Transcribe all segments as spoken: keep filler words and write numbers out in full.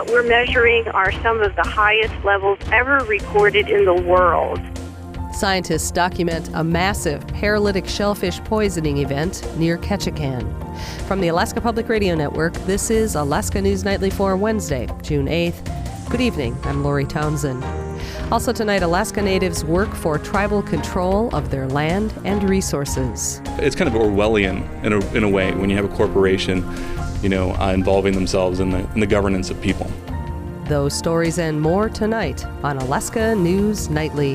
What we're measuring are some of the highest levels ever recorded in the world. Scientists document a massive paralytic shellfish poisoning event near Ketchikan. From the Alaska Public Radio Network, this is Alaska News Nightly for Wednesday, June eighth. Good evening, I'm Lori Townsend. Also tonight, Alaska Natives work for tribal control of their land and resources. It's kind of Orwellian in a, in a way when you have a corporation, you know, uh, involving themselves in the, in the governance of people. Those stories and more tonight on Alaska News Nightly.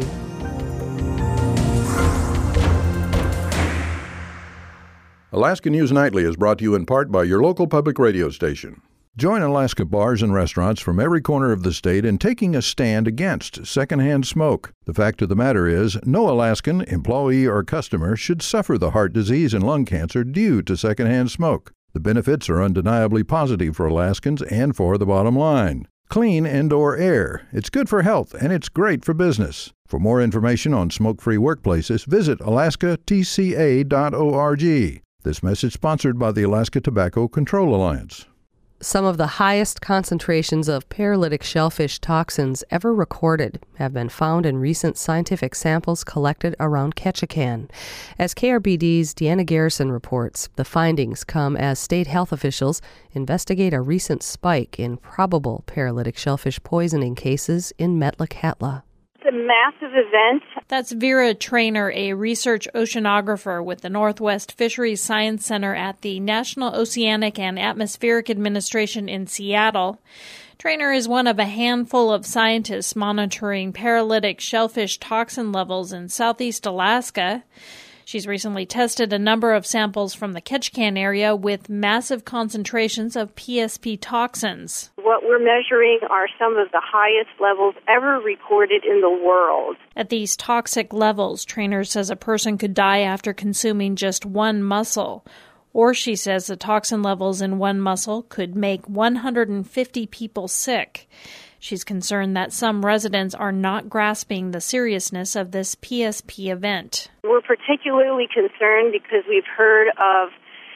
Alaska News Nightly is brought to you in part by your local public radio station. Join Alaska bars and restaurants from every corner of the state in taking a stand against secondhand smoke. The fact of the matter is, no Alaskan, employee or customer should suffer the heart disease and lung cancer due to secondhand smoke. The benefits are undeniably positive for Alaskans and for the bottom line. Clean indoor air. It's good for health and it's great for business. For more information on smoke-free workplaces, visit alaska t c a dot org. This message sponsored by the Alaska Tobacco Control Alliance. Some of the highest concentrations of paralytic shellfish toxins ever recorded have been found in recent scientific samples collected around Ketchikan. As K R B D's Deanna Garrison reports, the findings come as state health officials investigate a recent spike in probable paralytic shellfish poisoning cases in Metlakatla. It's a massive event. That's Vera Trainer, a research oceanographer with the Northwest Fisheries Science Center at the National Oceanic and Atmospheric Administration in Seattle. Trainer is one of a handful of scientists monitoring paralytic shellfish toxin levels in southeast Alaska. She's recently tested a number of samples from the Ketchikan area with massive concentrations of P S P toxins. What we're measuring are some of the highest levels ever recorded in the world. At these toxic levels, Trainer says a person could die after consuming just one mussel. Or she says the toxin levels in one mussel could make one hundred fifty people sick. She's concerned that some residents are not grasping the seriousness of this P S P event. We're particularly concerned because we've heard of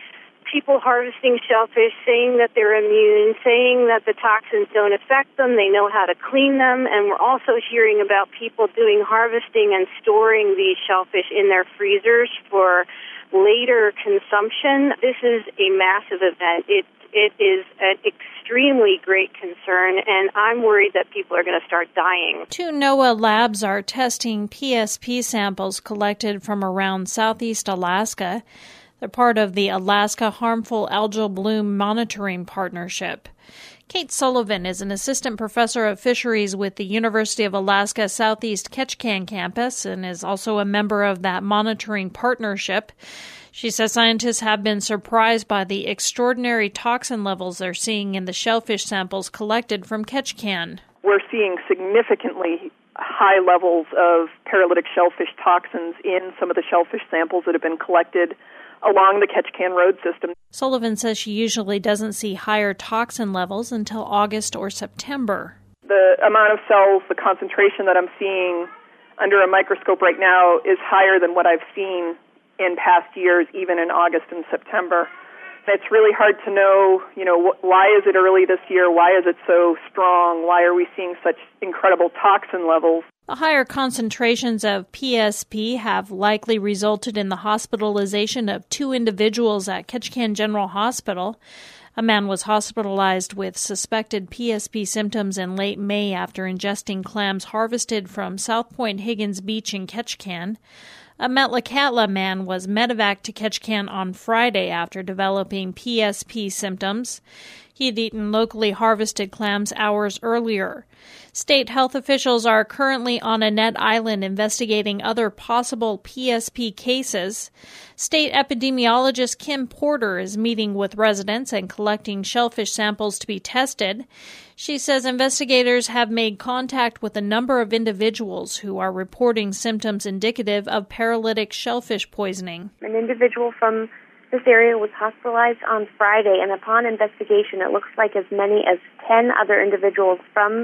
people harvesting shellfish saying that they're immune, saying that the toxins don't affect them, they know how to clean them, and we're also hearing about people doing harvesting and storing these shellfish in their freezers for later consumption. This is a massive event. It It is an extremely great concern, and I'm worried that people are going to start dying. Two NOAA labs are testing P S P samples collected from around southeast Alaska. They're part of the Alaska Harmful Algal Bloom Monitoring Partnership. Kate Sullivan is an assistant professor of fisheries with the University of Alaska Southeast Ketchikan campus and is also a member of that monitoring partnership. She says scientists have been surprised by the extraordinary toxin levels they're seeing in the shellfish samples collected from Ketchikan. We're seeing significantly high levels of paralytic shellfish toxins in some of the shellfish samples that have been collected along the Ketchikan Road system. Sullivan says she usually doesn't see higher toxin levels until August or September. The amount of cells, the concentration that I'm seeing under a microscope right now is higher than what I've seen in past years, even in August and September. It's really hard to know, you know, wh- why is it early this year? Why is it so strong? Why are we seeing such incredible toxin levels? The higher concentrations of P S P have likely resulted in the hospitalization of two individuals at Ketchikan General Hospital. A man was hospitalized with suspected P S P symptoms in late May after ingesting clams harvested from South Point Higgins Beach in Ketchikan. A Metlakatla man was medevaced to Ketchikan on Friday after developing P S P symptoms. He had eaten locally harvested clams hours earlier. State health officials are currently on Annette Island investigating other possible P S P cases. State epidemiologist Kim Porter is meeting with residents and collecting shellfish samples to be tested. She says investigators have made contact with a number of individuals who are reporting symptoms indicative of paralytic shellfish poisoning. An individual from this area was hospitalized on Friday, and upon investigation, it looks like as many as ten other individuals from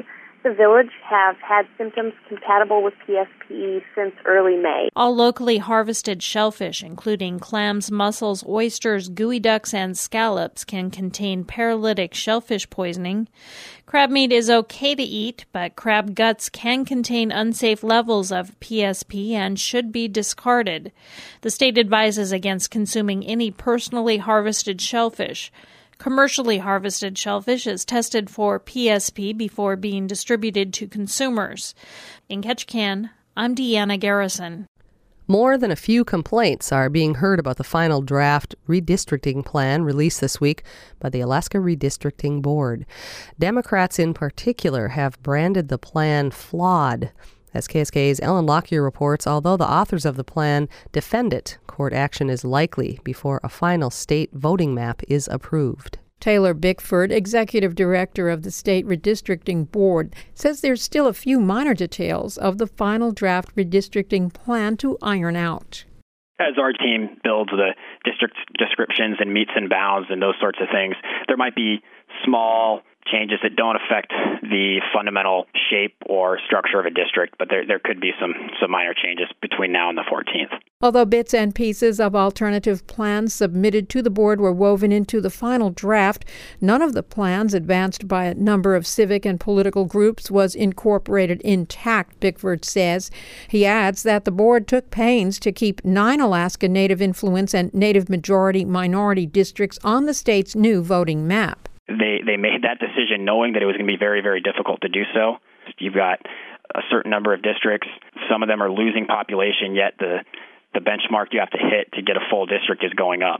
the village have had symptoms compatible with P S P since early May. All locally harvested shellfish, including clams, mussels, oysters, geoducks, and scallops, can contain paralytic shellfish poisoning. Crab meat is okay to eat, but crab guts can contain unsafe levels of P S P and should be discarded. The state advises against consuming any personally harvested shellfish. Commercially harvested shellfish is tested for P S P before being distributed to consumers. In Ketchikan, I'm Deanna Garrison. More than a few complaints are being heard about the final draft redistricting plan released this week by the Alaska Redistricting Board. Democrats in particular have branded the plan flawed. As K S K A's Ellen Lockyer reports, although the authors of the plan defend it, court action is likely before a final state voting map is approved. Taylor Bickford, executive director of the State Redistricting Board, says there's still a few minor details of the final draft redistricting plan to iron out. As our team builds the district descriptions and meets and bounds and those sorts of things, there might be small changes that don't affect the fundamental shape or structure of a district, but there there could be some, some minor changes between now and the fourteenth. Although bits and pieces of alternative plans submitted to the board were woven into the final draft, none of the plans advanced by a number of civic and political groups was incorporated intact, Bickford says. He adds that the board took pains to keep nine Alaska Native influence and Native majority minority districts on the state's new voting map. They they made that decision knowing that it was going to be very, very difficult to do so. You've got a certain number of districts. Some of them are losing population, yet the, the benchmark you have to hit to get a full district is going up.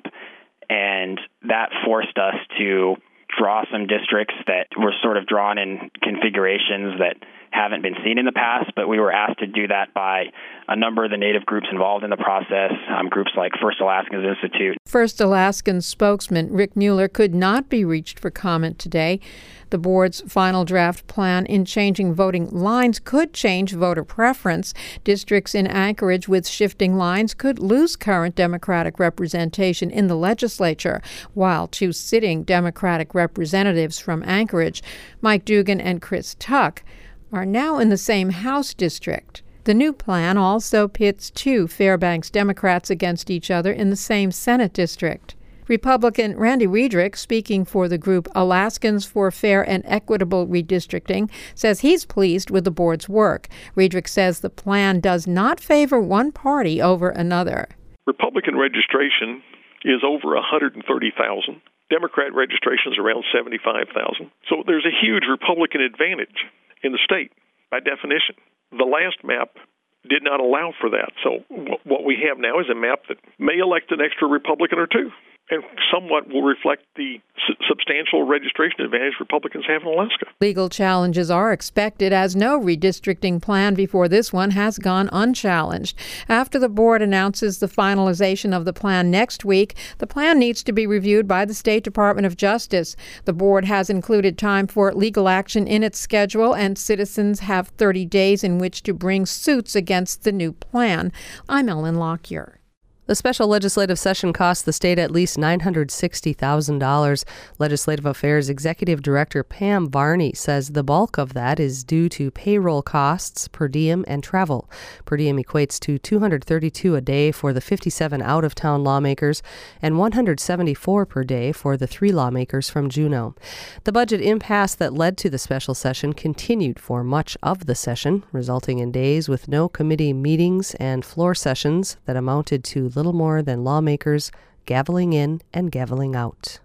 And that forced us to draw some districts that were sort of drawn in configurations that haven't been seen in the past, but we were asked to do that by a number of the Native groups involved in the process, um, groups like First Alaskans Institute. First Alaskan spokesman Rick Mueller could not be reached for comment today. The board's final draft plan in changing voting lines could change voter preference. Districts in Anchorage with shifting lines could lose current Democratic representation in the legislature, while two sitting Democratic representatives from Anchorage, Mike Dugan and Chris Tuck, are now in the same House district. The new plan also pits two Fairbanks Democrats against each other in the same Senate district. Republican Randy Riedrich, speaking for the group Alaskans for Fair and Equitable Redistricting, says he's pleased with the board's work. Riedrich says the plan does not favor one party over another. Republican registration is over one hundred thirty thousand. Democrat registration is around seventy-five thousand. So there's a huge Republican advantage in the state, by definition. The last map did not allow for that. So w- what we have now is a map that may elect an extra Republican or two, and somewhat will reflect the su- substantial registration advantage Republicans have in Alaska. Legal challenges are expected, as no redistricting plan before this one has gone unchallenged. After the board announces the finalization of the plan next week, the plan needs to be reviewed by the State Department of Justice. The board has included time for legal action in its schedule, and citizens have thirty days in which to bring suits against the new plan. I'm Ellen Lockyer. The special legislative session cost the state at least nine hundred sixty thousand dollars. Legislative Affairs Executive Director Pam Varney says the bulk of that is due to payroll costs, per diem, and travel. Per diem equates to two hundred thirty-two dollars a day for the fifty-seven out-of-town lawmakers and one hundred seventy-four dollars per day for the three lawmakers from Juneau. The budget impasse that led to the special session continued for much of the session, resulting in days with no committee meetings and floor sessions that amounted to little more than lawmakers gaveling in and gaveling out.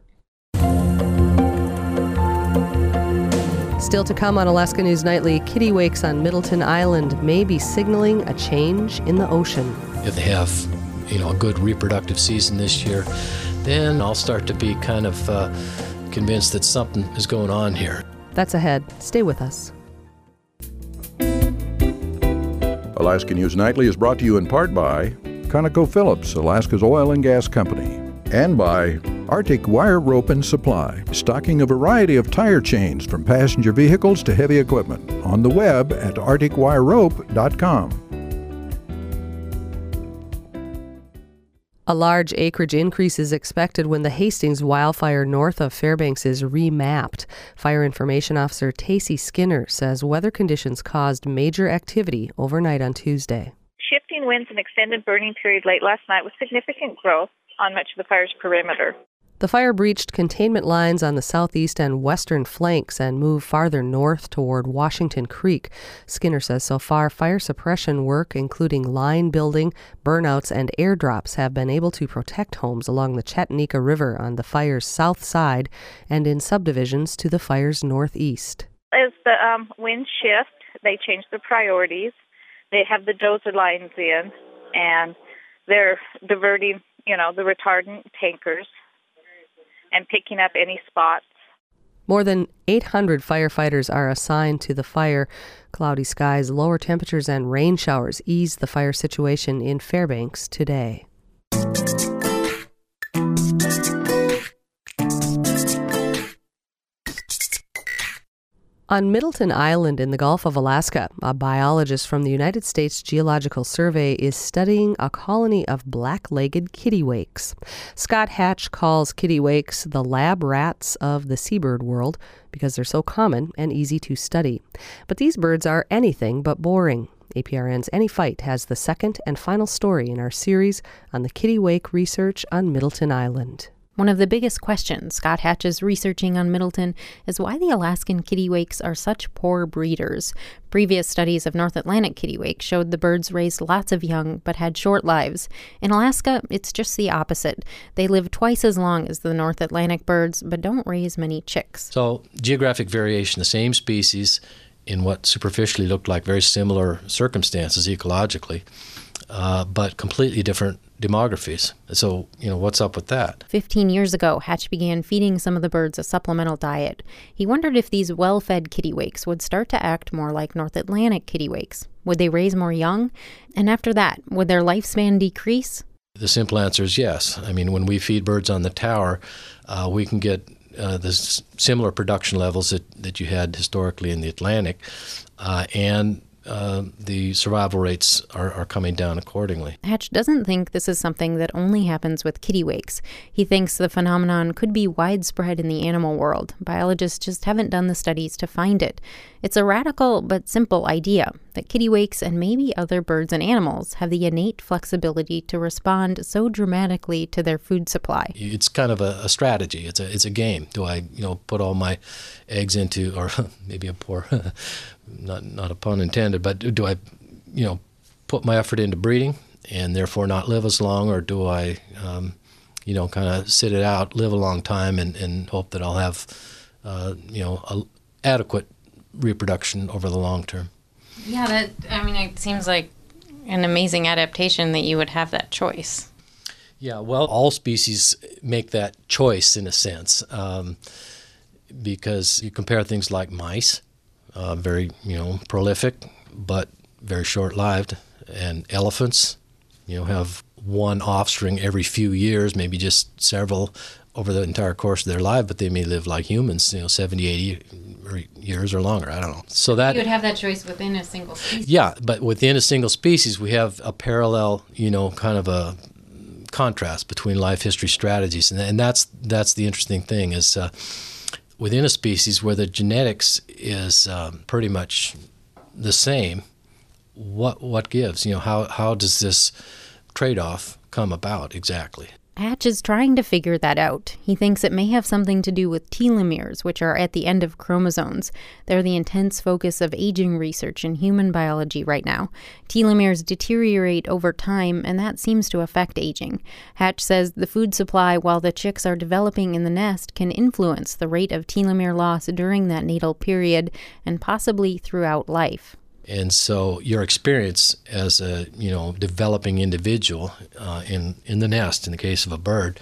Still to come on Alaska News Nightly, kittiwakes on Middleton Island may be signaling a change in the ocean. If they have, you know, a good reproductive season this year, then I'll start to be kind of uh, convinced that something is going on here. That's ahead. Stay with us. Alaska News Nightly is brought to you in part by ConocoPhillips, Alaska's oil and gas company, and by Arctic Wire Rope and Supply, stocking a variety of tire chains from passenger vehicles to heavy equipment, on the web at arctic wire rope dot com. A large acreage increase is expected when the Hastings wildfire north of Fairbanks is remapped. Fire Information Officer Tacey Skinner says weather conditions caused major activity overnight on Tuesday. Shifting winds and extended burning period late last night with significant growth on much of the fire's perimeter. The fire breached containment lines on the southeast and western flanks and moved farther north toward Washington Creek. Skinner says so far, fire suppression work, including line building, burnouts, and airdrops, have been able to protect homes along the Chattanooga River on the fire's south side and in subdivisions to the fire's northeast. As the um, winds shift, they change their priorities. They have the dozer lines in, and they're diverting, you know, the retardant tankers and picking up any spots. More than eight hundred firefighters are assigned to the fire. Cloudy skies, lower temperatures, and rain showers ease the fire situation in Fairbanks today. On Middleton Island in the Gulf of Alaska, a biologist from the United States Geological Survey is studying a colony of black-legged kittiwakes. Scott Hatch calls kittiwakes the lab rats of the seabird world because they're so common and easy to study. But these birds are anything but boring. A P R N's Any Fight has the second and final story in our series on the kittiwake research on Middleton Island. One of the biggest questions Scott Hatch is researching on Middleton is why the Alaskan kittiwakes are such poor breeders. Previous studies of North Atlantic kittiwakes showed the birds raised lots of young but had short lives. In Alaska, it's just the opposite. They live twice as long as the North Atlantic birds but don't raise many chicks. So geographic variation, the same species in what superficially looked like very similar circumstances ecologically, uh, but completely different demographies. So, you know, what's up with that? Fifteen years ago, Hatch began feeding some of the birds a supplemental diet. He wondered if these well-fed kittiwakes would start to act more like North Atlantic kittiwakes. Would they raise more young? And after that, would their lifespan decrease? The simple answer is yes. I mean, when we feed birds on the tower, uh, we can get uh, the s- similar production levels that, that you had historically in the Atlantic, uh, and Uh, the survival rates are, are coming down accordingly. Hatch doesn't think this is something that only happens with kittiwakes. He thinks the phenomenon could be widespread in the animal world. Biologists just haven't done the studies to find it. It's a radical but simple idea that kittiwakes and maybe other birds and animals have the innate flexibility to respond so dramatically to their food supply. It's kind of a, a strategy. It's a it's a game. Do I, you know, put all my eggs into, or maybe a poor, not not a pun intended, but do I, you know, put my effort into breeding and therefore not live as long, or do I, um, you know, kind of sit it out, live a long time, and, and hope that I'll have, uh, you know, a, adequate reproduction over the long term? Yeah, that, I mean, it seems like an amazing adaptation that you would have that choice. Yeah, well, all species make that choice in a sense, um, because you compare things like mice, uh, very, you know, prolific, but very short-lived, and elephants, you know, have one offspring every few years, maybe just several over the entire course of their life, but they may live like humans, you know, seventy, eighty years or longer. I don't know. So that you would have that choice within a single species. Yeah, but within a single species, we have a parallel, you know, kind of a contrast between life history strategies, and, and that's that's the interesting thing is uh, within a species where the genetics is um, pretty much the same. What what gives? You know, how how does this trade-off come about exactly? Hatch is trying to figure that out. He thinks it may have something to do with telomeres, which are at the end of chromosomes. They're the intense focus of aging research in human biology right now. Telomeres deteriorate over time, and that seems to affect aging. Hatch says the food supply while the chicks are developing in the nest can influence the rate of telomere loss during that natal period and possibly throughout life. And so your experience as a, you know, developing individual uh, in, in the nest, in the case of a bird,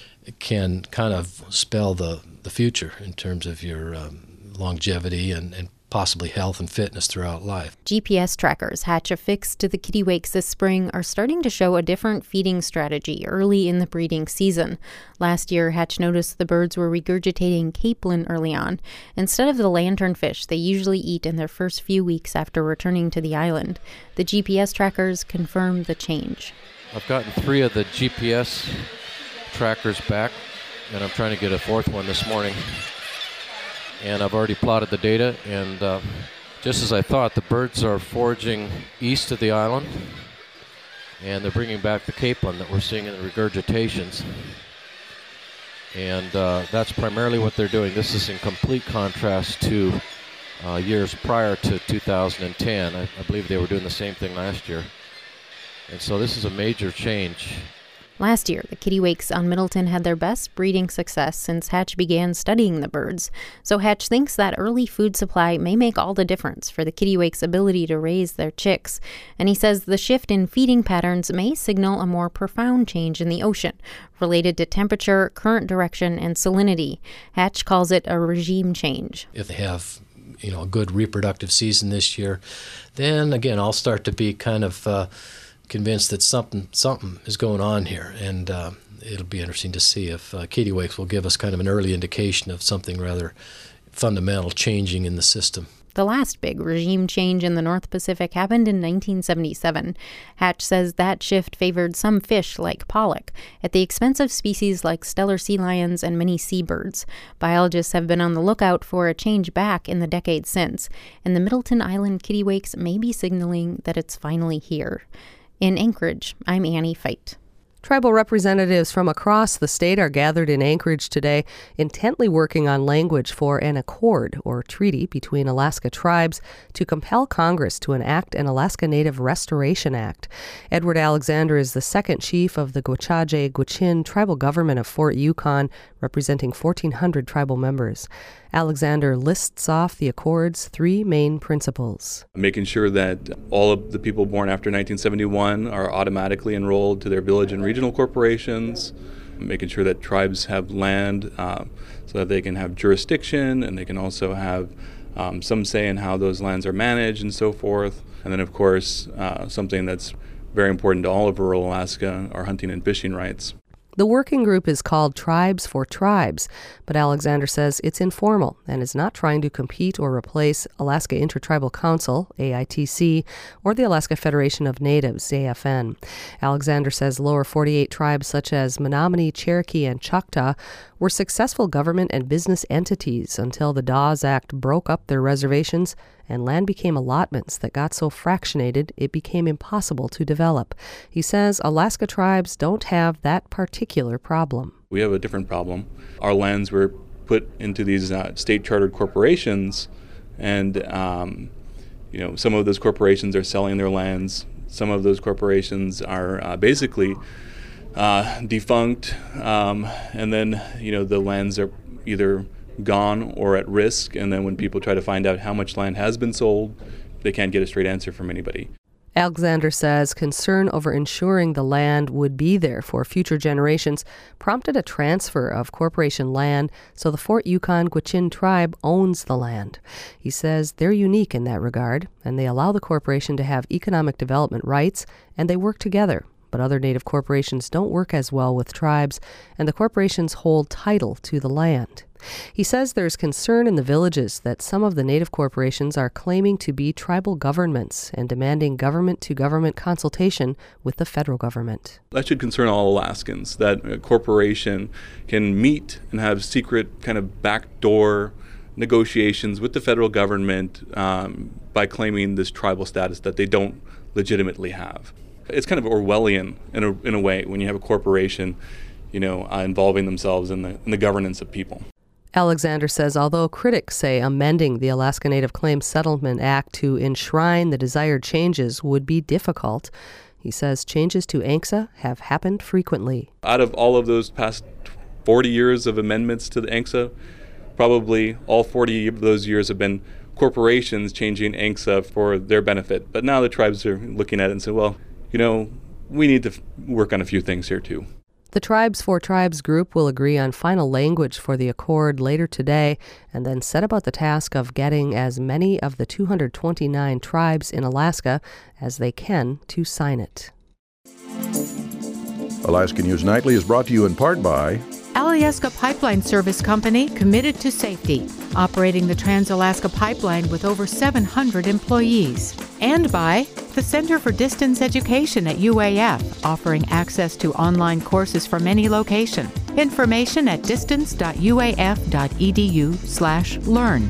can kind of spell the, the future in terms of your um, longevity and, and possibly health and fitness throughout life. G P S trackers Hatch affixed to the kittiwakes this spring are starting to show a different feeding strategy early in the breeding season. Last year, Hatch noticed the birds were regurgitating capelin early on, instead of the lanternfish they usually eat in their first few weeks after returning to the island. The G P S trackers confirmed the change. I've gotten three of the G P S trackers back, and I'm trying to get a fourth one this morning. And I've already plotted the data, and uh, just as I thought, the birds are foraging east of the island, and they're bringing back the capelin that we're seeing in the regurgitations. And uh, that's primarily what they're doing. This is in complete contrast to uh, years prior to two thousand ten. I, I believe they were doing the same thing last year. And so this is a major change. Last year, the kittiwakes on Middleton had their best breeding success since Hatch began studying the birds. So Hatch thinks that early food supply may make all the difference for the kittiwakes' ability to raise their chicks. And he says the shift in feeding patterns may signal a more profound change in the ocean, related to temperature, current direction, and salinity. Hatch calls it a regime change. If they have, you know, a good reproductive season this year, then again, I'll start to be kind of uh, convinced that something something is going on here, and uh, it'll be interesting to see if uh, kittiwakes will give us kind of an early indication of something rather fundamental changing in the system. The last big regime change in the North Pacific happened in nineteen seventy-seven. Hatch says that shift favored some fish like pollock at the expense of species like stellar sea lions and many seabirds. Biologists have been on the lookout for a change back in the decades since, and the Middleton Island kittiwakes may be signaling that it's finally here. In Anchorage, I'm Annie Feit. Tribal representatives from across the state are gathered in Anchorage today, intently working on language for an accord or treaty between Alaska tribes to compel Congress to enact an Alaska Native Restoration Act. Edward Alexander is the second chief of the Gwich'âjê Gwitchin tribal government of Fort Yukon, representing fourteen hundred tribal members. Alexander lists off the accord's three main principles. Making sure that all of the people born after nineteen seventy-one are automatically enrolled to their village and regional corporations, making sure that tribes have land uh, so that they can have jurisdiction and they can also have um, some say in how those lands are managed and so forth. And then, of course, uh, something that's very important to all of rural Alaska are hunting and fishing rights. The working group is called Tribes for Tribes, but Alexander says it's informal and is not trying to compete or replace Alaska Intertribal Council, A I T C, or the Alaska Federation of Natives, A F N. Alexander says lower forty-eight tribes such as Menominee, Cherokee, and Choctaw were successful government and business entities until the Dawes Act broke up their reservations and land became allotments that got so fractionated it became impossible to develop. He says Alaska tribes don't have that particular problem. We have a different problem. Our lands were put into these uh, state-chartered corporations, and um, you know, some of those corporations are selling their lands. Some of those corporations are uh, basically uh, defunct, um, and then you know the lands are either gone or at risk, and then when people try to find out how much land has been sold, they can't get a straight answer from anybody. Alexander says concern over ensuring the land would be there for future generations prompted a transfer of corporation land, so the Fort Yukon Gwitchin tribe owns the land. He says they're unique in that regard, and they allow the corporation to have economic development rights, and they work together. But other Native corporations don't work as well with tribes, and the corporations hold title to the land. He says there's concern in the villages that some of the Native corporations are claiming to be tribal governments and demanding government-to-government consultation with the federal government. That should concern all Alaskans, that a corporation can meet and have secret kind of backdoor negotiations with the federal government um, by claiming this tribal status that they don't legitimately have. It's kind of Orwellian in a, in a way when you have a corporation, you know, uh, involving themselves in the, in the governance of people. Alexander says although critics say amending the Alaska Native Claims Settlement Act to enshrine the desired changes would be difficult, he says changes to A N C S A have happened frequently. Out of all of those past forty years of amendments to the A N C S A, probably all forty of those years have been corporations changing A N C S A for their benefit. But now the tribes are looking at it and say, well, you know, we need to f- work on a few things here too. The Tribes for Tribes group will agree on final language for the accord later today and then set about the task of getting as many of the two hundred twenty-nine tribes in Alaska as they can to sign it. Alaska News Nightly is brought to you in part by Alyeska Pipeline Service Company, committed to safety, operating the Trans-Alaska Pipeline with over seven hundred employees. And by the Center for Distance Education at U A F, offering access to online courses from any location. Information at distance.uaf.edu slash learn.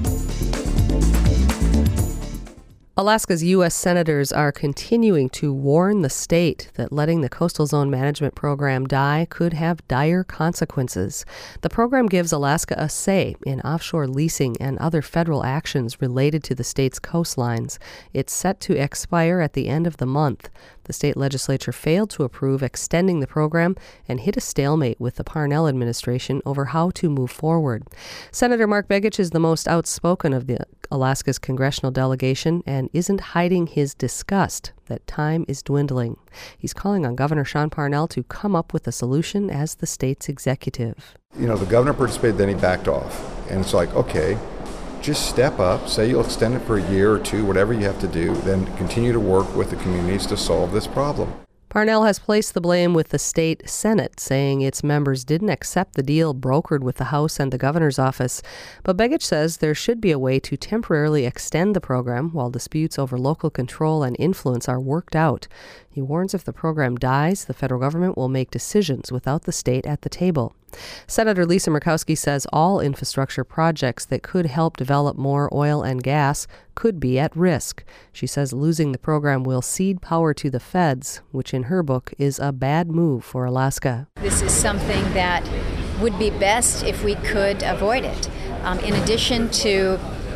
Alaska's U S senators are continuing to warn the state that letting the Coastal Zone Management Program die could have dire consequences. The program gives Alaska a say in offshore leasing and other federal actions related to the state's coastlines. It's set to expire at the end of the month. The state legislature failed to approve extending the program and hit a stalemate with the Parnell administration over how to move forward. Senator Mark Begich is the most outspoken of the Alaska's congressional delegation and isn't hiding his disgust that time is dwindling. He's calling on Governor Sean Parnell to come up with a solution as the state's executive. You know, the governor participated, then he backed off. And it's like, okay, just step up, say you'll extend it for a year or two, whatever you have to do, then continue to work with the communities to solve this problem. Parnell has placed the blame with the state Senate, saying its members didn't accept the deal brokered with the House and the governor's office. But Begich says there should be a way to temporarily extend the program while disputes over local control and influence are worked out. He warns if the program dies, the federal government will make decisions without the state at the table. Senator Lisa Murkowski says all infrastructure projects that could help develop more oil and gas could be at risk. She says losing the program will cede power to the feds, which in her book is a bad move for Alaska. This is something that would be best if we could avoid it. Um, in addition to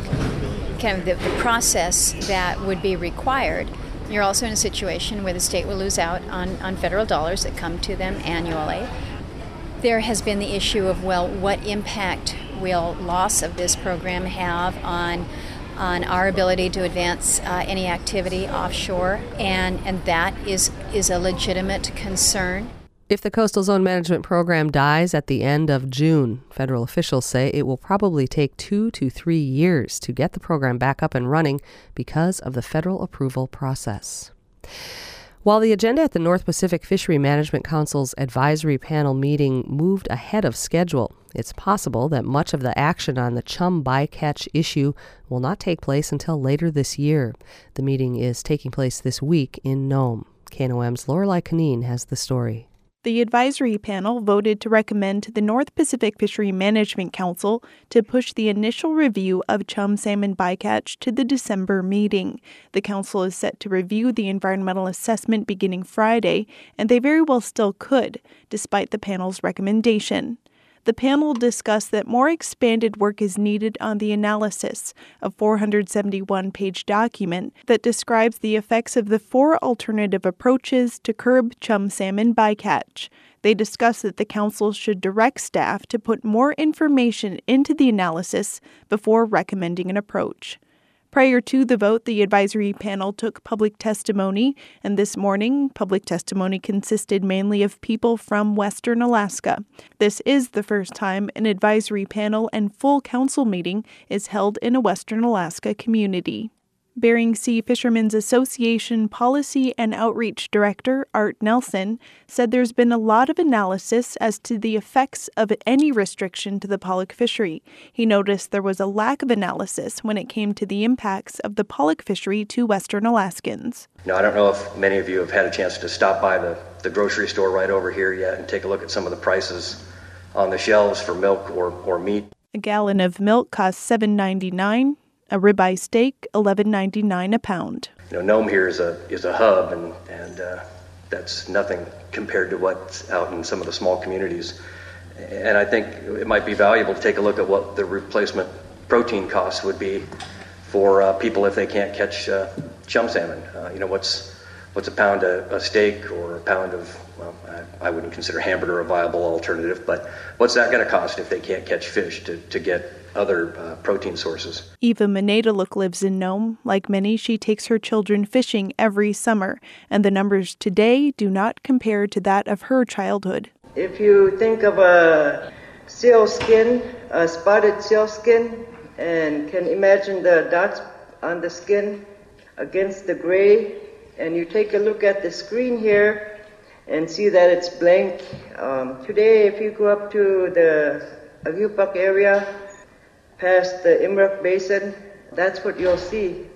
kind of the, the process that would be required, you're also in a situation where the state will lose out on, on federal dollars that come to them annually. There has been the issue of, well, what impact will loss of this program have on on our ability to advance uh, any activity offshore, and, and that is, is a legitimate concern. If the Coastal Zone Management Program dies at the end of June, federal officials say it will probably take two to three years to get the program back up and running because of the federal approval process. While the agenda at the North Pacific Fishery Management Council's advisory panel meeting moved ahead of schedule, it's possible that much of the action on the chum bycatch issue will not take place until later this year. The meeting is taking place this week in Nome. K N O M's Lorelei Canine has the story. The advisory panel voted to recommend to the North Pacific Fishery Management Council to push the initial review of chum salmon bycatch to the December meeting. The council is set to review the environmental assessment beginning Friday, and they very well still could, despite the panel's recommendation. The panel discussed that more expanded work is needed on the analysis, a four hundred seventy-one page document that describes the effects of the four alternative approaches to curb chum salmon bycatch. They discussed that the council should direct staff to put more information into the analysis before recommending an approach. Prior to the vote, the advisory panel took public testimony, and this morning, public testimony consisted mainly of people from Western Alaska. This is the first time an advisory panel and full council meeting is held in a Western Alaska community. Bering Sea Fishermen's Association Policy and Outreach Director Art Nelson said there's been a lot of analysis as to the effects of any restriction to the pollock fishery. He noticed there was a lack of analysis when it came to the impacts of the pollock fishery to Western Alaskans. Now, I don't know if many of you have had a chance to stop by the, the grocery store right over here yet and take a look at some of the prices on the shelves for milk or, or meat. A gallon of milk costs seven dollars and ninety-nine cents. A ribeye steak, eleven dollars and ninety-nine cents a pound. You know, Nome here is a is a hub, and and uh, that's nothing compared to what's out in some of the small communities. And I think it might be valuable to take a look at what the replacement protein costs would be for uh, people if they can't catch uh, chum salmon. Uh, you know, what's what's a pound of a steak or a pound of, well, I, I wouldn't consider hamburger a viable alternative, but what's that going to cost if they can't catch fish to, to get other uh, protein sources? Eva Manedaluk lives in Nome. Like many, she takes her children fishing every summer, and the numbers today do not compare to that of her childhood. If you think of a seal skin, a spotted seal skin, and can imagine the dots on the skin against the gray, and you take a look at the screen here and see that it's blank. Um, today, if you go up to the Agupac area, past the Imruk Basin, that's what you'll see.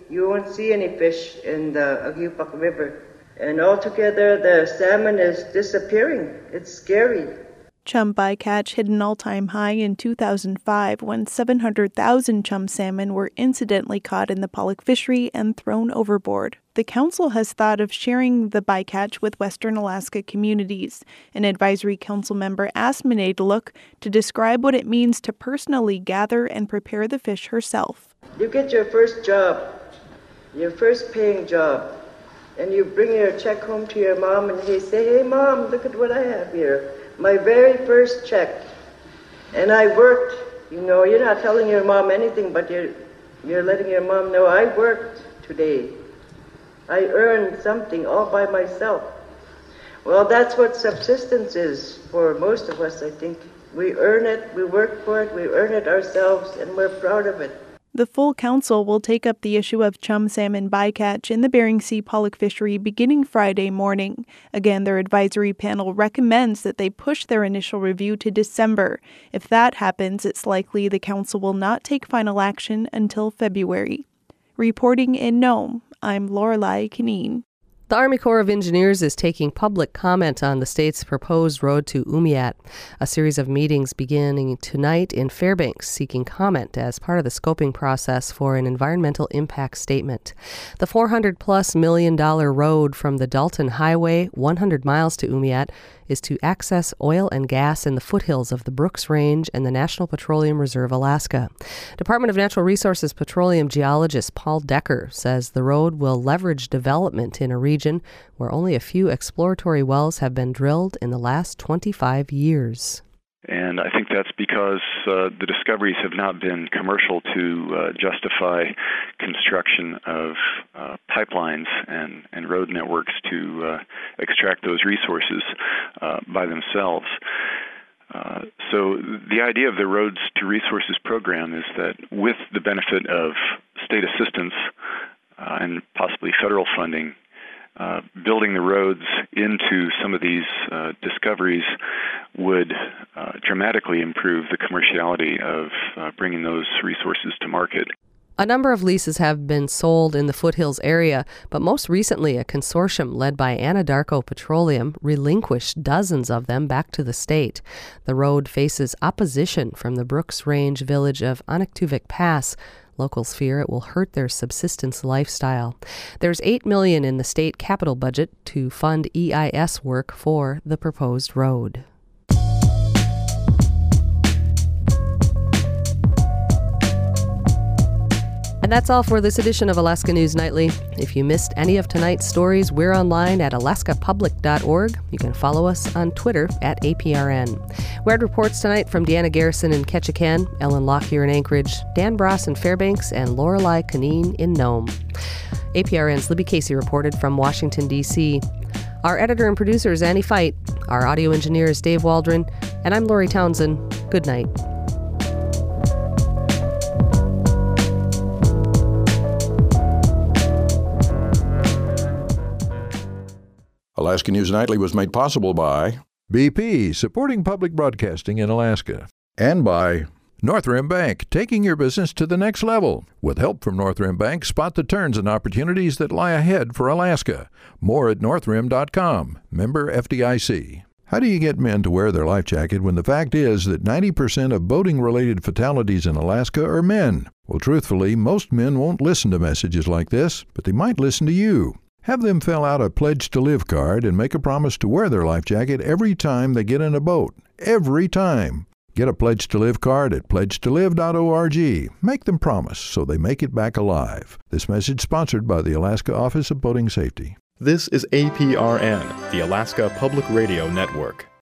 You won't see any fish in the Agupac River. And altogether, the salmon is disappearing. It's scary. Chum bycatch hit an all-time high in two thousand five when seven hundred thousand chum salmon were incidentally caught in the pollock fishery and thrown overboard. The council has thought of sharing the bycatch with Western Alaska communities. An advisory council member asked Manae Look to describe what it means to personally gather and prepare the fish herself. You get your first job, your first paying job, and you bring your check home to your mom and you say, hey mom, look at what I have here. My very first check. And I worked, you know, you're not telling your mom anything, but you're, you're letting your mom know I worked today. I earned something all by myself. Well, that's what subsistence is for most of us, I think. We earn it, we work for it, we earn it ourselves, and we're proud of it. The full council will take up the issue of chum salmon bycatch in the Bering Sea pollock fishery beginning Friday morning. Again, their advisory panel recommends that they push their initial review to December. If that happens, it's likely the council will not take final action until February. Reporting in Nome, I'm Lorelei Kineen. The Army Corps of Engineers is taking public comment on the state's proposed road to Umiat. A series of meetings beginning tonight in Fairbanks seeking comment as part of the scoping process for an environmental impact statement. The four hundred plus million dollar road from the Dalton Highway, one hundred miles to Umiat, is to access oil and gas in the foothills of the Brooks Range and the National Petroleum Reserve, Alaska. Department of Natural Resources petroleum geologist Paul Decker says the road will leverage development in a region where only a few exploratory wells have been drilled in the last twenty-five years. And I think that's because uh, the discoveries have not been commercial to uh, justify construction of uh, pipelines and, and road networks to uh, extract those resources uh, by themselves. Uh, so the idea of the Roads to Resources program is that with the benefit of state assistance uh, and possibly federal funding, Uh, building the roads into some of these uh, discoveries would uh, dramatically improve the commerciality of uh, bringing those resources to market. A number of leases have been sold in the foothills area, but most recently a consortium led by Anadarko Petroleum relinquished dozens of them back to the state. The road faces opposition from the Brooks Range village of Anaktuvik Pass. Locals fear it will hurt their subsistence lifestyle. There's eight million dollars in the state capital budget to fund E I S work for the proposed road. And that's all for this edition of Alaska News Nightly. If you missed any of tonight's stories, we're online at alaska public dot org. You can follow us on Twitter at A P R N. We had reports tonight from Deanna Garrison in Ketchikan, Ellen Lockyer in Anchorage, Dan Bross in Fairbanks, and Lorelei Kineen in Nome. A P R N's Libby Casey reported from Washington, D C Our editor and producer is Annie Fight. Our audio engineer is Dave Waldron. And I'm Lori Townsend. Good night. Alaska News Nightly was made possible by B P, supporting public broadcasting in Alaska, and by Northrim Bank, taking your business to the next level. With help from Northrim Bank, spot the turns and opportunities that lie ahead for Alaska. More at northrim dot com. Member F D I C. How do you get men to wear their life jacket when the fact is that ninety percent of boating-related fatalities in Alaska are men? Well, truthfully, most men won't listen to messages like this, but they might listen to you. Have them fill out a Pledge to Live card and make a promise to wear their life jacket every time they get in a boat. Every time. Get a Pledge to Live card at pledge to live dot org. Make them promise so they make it back alive. This message sponsored by the Alaska Office of Boating Safety. This is A P R N, the Alaska Public Radio Network.